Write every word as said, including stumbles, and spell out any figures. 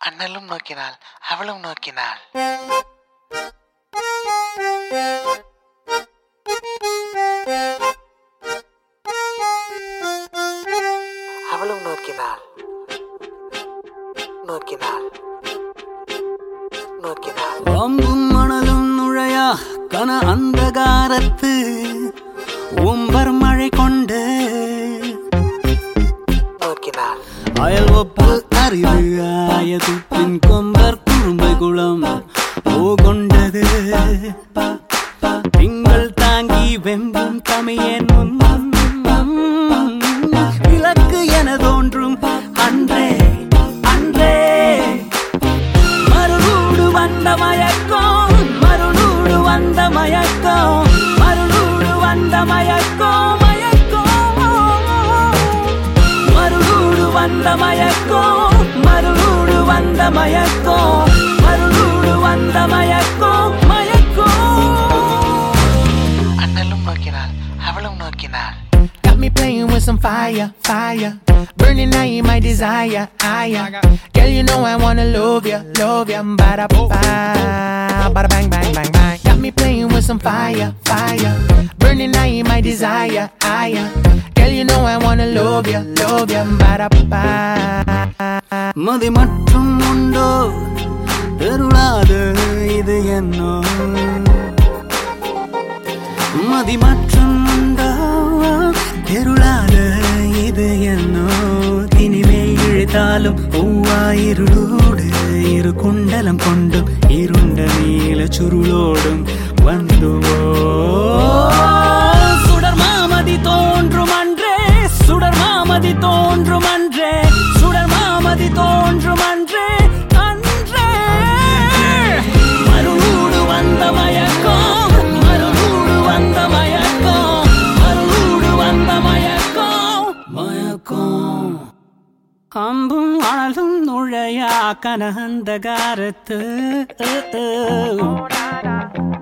அண்ணலும் நோக்கினாள், அவளும் நோக்கினாள். அவளும் நோக்கினாள், நோக்கினாள், நோக்கினாள். பாம்பும் மணலும் நுழையா கன அந்தகாரத்து ஒம்பர் மழை கொண்டு நோக்கினாள். அயல் ஒப்பு அறிவு ஆயது பின் கொம்பர் குறும்பை குளம் ஓ கொண்டது. திங்கள் தாங்கி வெம்பும் தமியன் முன் விளக்கு என தோன்றும் அன்றே அன்றே மருளூடு வந்த மயக்கம் மருளூடு வந்த மயக்கம் மருளூடு வந்த மயக்கம் மயக்கம் மருளூடு வந்த மயக்கம் மருளூடு வந்த மயக்கம் மருளூடு வந்த மயக்கம் மயக்கம். அண்ணலும் நோக்கினாள், அவளும் நோக்கினாள். Got me playing with some fire, fire. Burning now you my desire, aya. Girl, you know I wanna love ya, love ya. Bada ba, bada bang, bang, bang, bang. Got me playing with some fire, fire. Burning now you my desire, aya. Girl, you know I wanna love ya, love ya. Bada ba. மதி மற்றும் உண்டோ தெருளாது இது என்னோ மதி மற்றும் உண்டோ தெருளாது இது என்னோ இனிமே இழுத்தாலும் ஒவ்வாயிருளோடு இரு குண்டலம் கொண்டும் இருண்ட நீல சுருளோடும் வந்துவோ சுடர் மாமதி தோன்றும் அன்றே சுடர் மாமதி தோன்றும் அன்றே சுடர் மாமதி தோன்றும் அன்றே அன்றே மருளூடு வந்த மயக்கம் மருளூடு வந்த மயக்கம் மருளூடு வந்த மயக்கம் மயக்கம். அம்பும் ஆளும் நுழையா கனந்த காரத்து